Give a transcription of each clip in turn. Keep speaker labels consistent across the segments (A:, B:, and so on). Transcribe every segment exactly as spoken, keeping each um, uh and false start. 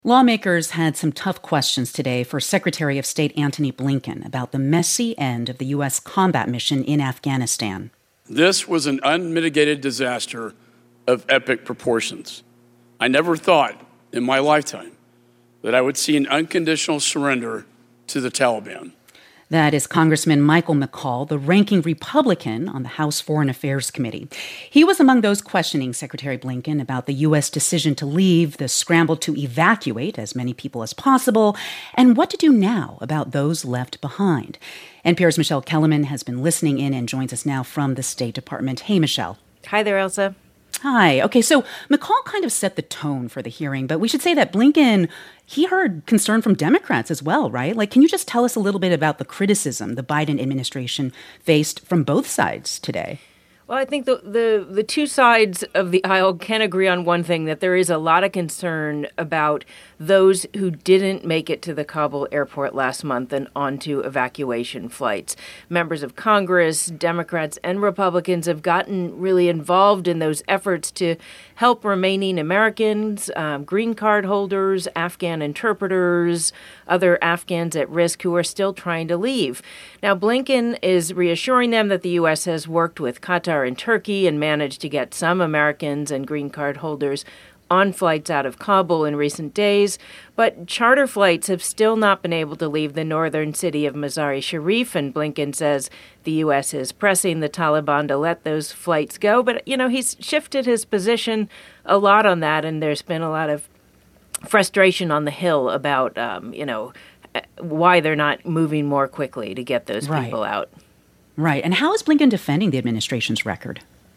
A: Lawmakers had some tough questions today for Secretary of State Antony Blinken about the messy end of the U S combat mission in Afghanistan.
B: This was an unmitigated disaster of epic proportions. I never thought in my lifetime that I would see an unconditional surrender to the Taliban.
A: That is Congressman Michael McCaul, the ranking Republican on the House Foreign Affairs Committee. He was among those questioning Secretary Blinken about the U S decision to leave, the scramble to evacuate as many people as possible, and what to do now about those left behind. N P R's Michelle Kellerman has been listening in and joins us now from the State Department. Hey, Michelle.
C: Hi there, Elsa.
A: Hi. Okay, so McCaul kind of set the tone for the hearing, but we should say that Blinken, he heard concern from Democrats as well, right? Like, can you just tell us a little bit about the criticism the Biden administration faced from both sides today?
C: Well, I think the, the the two sides of the aisle can agree on one thing, that there is a lot of concern about those who didn't make it to the Kabul airport last month and onto evacuation flights. Members of Congress, Democrats and Republicans have gotten really involved in those efforts to help remaining Americans, um, green card holders, Afghan interpreters, other Afghans at risk who are still trying to leave. Now, Blinken is reassuring them that the U S has worked with Qatar and Turkey and managed to get some Americans and green card holders on flights out of Kabul in recent days, but charter flights have still not been able to leave the northern city of Mazar-e-Sharif, and Blinken says the U S is pressing the Taliban to let those flights go. But, you know, he's shifted his position a lot on that, and there's been a lot of frustration on the Hill about, um, you know, why they're not moving more quickly to get those
A: Right.
C: people out.
A: Right. And how is Blinken defending the administration's record?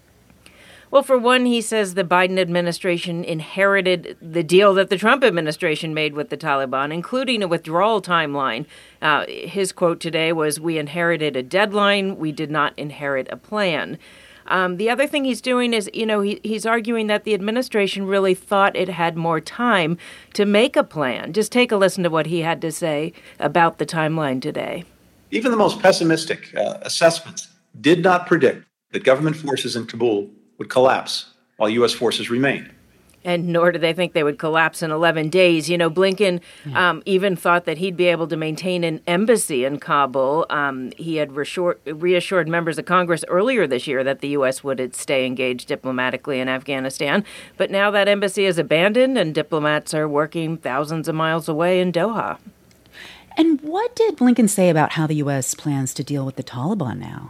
C: Well, for one, he says the Biden administration inherited the deal that the Trump administration made with the Taliban, including a withdrawal timeline. Uh, his quote today was, "We inherited a deadline. We did not inherit a plan." Um, the other thing he's doing is, you know, he, he's arguing that the administration really thought it had more time to make a plan. Just take a listen to what he had to say about the timeline today.
D: Even the most pessimistic uh, assessments did not predict that government forces in Kabul would collapse while U S forces remained.
C: And nor did they think they would collapse in eleven days. You know, Blinken
A: Yeah.
C: um, even thought that he'd be able to maintain an embassy in Kabul. Um, he had reassured, reassured members of Congress earlier this year that the U S would stay engaged diplomatically in Afghanistan. But now that embassy is abandoned and diplomats are working thousands of miles away in Doha.
A: And what did Blinken say about how the U S plans to deal with the Taliban now?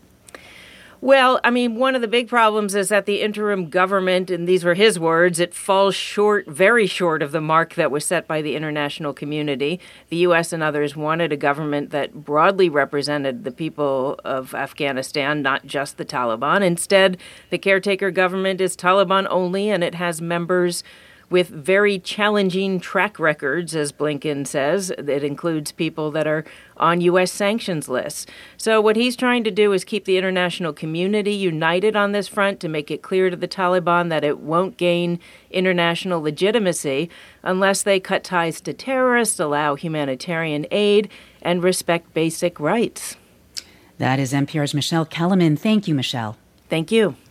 C: Well, I mean, one of the big problems is that the interim government, and these were his words, it falls short, very short of the mark that was set by the international community. The U S and others wanted a government that broadly represented the people of Afghanistan, not just the Taliban. Instead, the caretaker government is Taliban only, and it has members with very challenging track records, as Blinken says. It includes people that are on U S sanctions lists. So what he's trying to do is keep the international community united on this front to make it clear to the Taliban that it won't gain international legitimacy unless they cut ties to terrorists, allow humanitarian aid, and respect basic rights.
A: That is N P R's Michelle Kellerman. Thank you, Michelle.
C: Thank you.